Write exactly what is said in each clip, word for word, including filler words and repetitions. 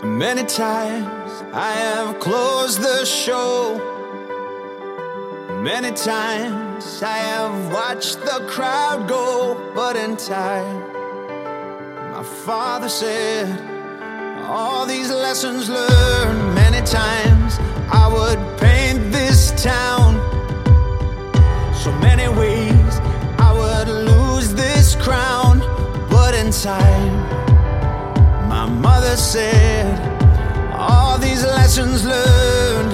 Many times I have closed the show. Many times I have watched the crowd go. But in time, my father said, all these lessons learned. Many times I would paint this town so many ways I would lose this crown. But in time, my mother said, all these lessons learned.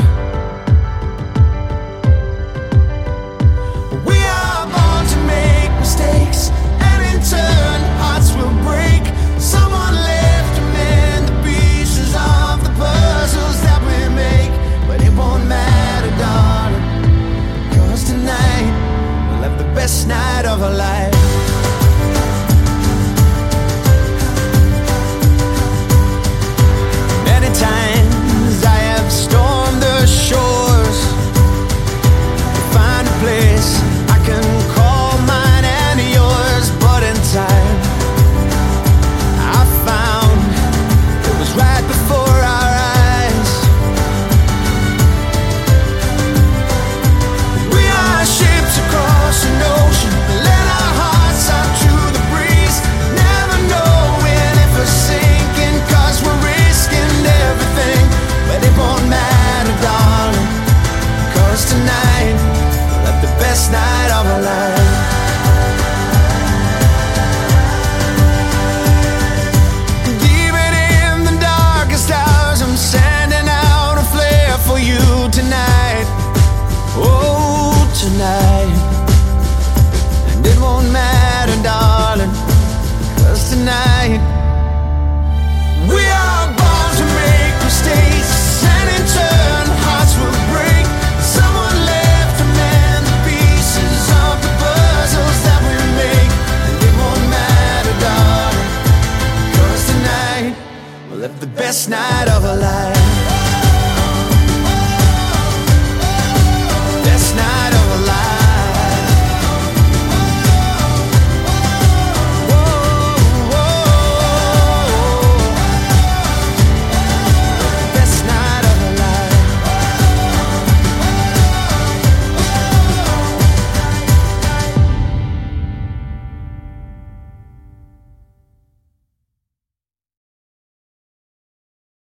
We are born to make mistakes, and in turn hearts will break. Someone left to mend the pieces of the puzzles that we make. But it won't matter, darling, 'cause tonight we'll have the best night of our life. Many times I have stormed the shores to find a place I can call mine and yours. But in time I found it was right before our eyes. We are ships across an ocean, let our hearts out to the breeze, never knowing if we're sinking, 'cause we're risking everything. But it won't matter, darling, 'cause tonight we'll have the best night of our life. Even in the darkest hours, I'm sending out a flare for you tonight. Oh, tonight. And it won't matter, darling, 'cause tonight we are born to make mistakes, and in turn hearts will break. Someone left to mend the pieces of the puzzles that we make. And it won't matter, darling, 'cause tonight we'll have the best night of our life.